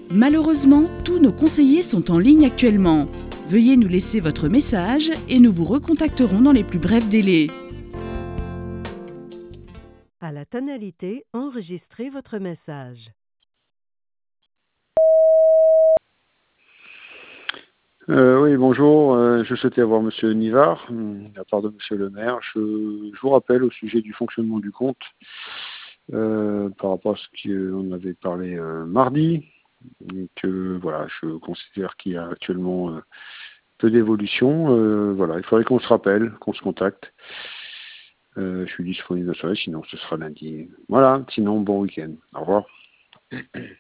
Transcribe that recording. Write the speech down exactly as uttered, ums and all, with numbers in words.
Malheureusement, tous nos conseillers sont en ligne actuellement. Veuillez nous laisser votre message et nous vous recontacterons dans les plus brefs délais. À la tonalité, enregistrez votre message. Euh, oui, bonjour. Euh, je souhaitais avoir Monsieur Nivard, hum, de la part de Monsieur le maire. Je, je vous rappelle au sujet du fonctionnement du compte, euh, par rapport à ce qu'on avait parlé euh, mardi, que voilà, je considère qu'il y a actuellement euh, peu d'évolution. Euh, voilà, il faudrait qu'on se rappelle, qu'on se contacte. Euh, je suis disponible la soirée, sinon ce sera lundi. Voilà, sinon bon week-end. Au revoir.